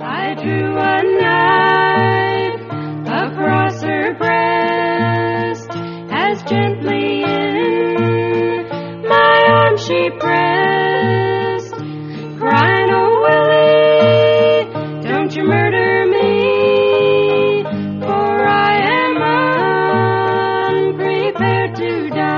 I drew a knife across her breast, as gently in my arms she pressed, crying, "Oh, Willie, don't you murder me, for I am unprepared to die."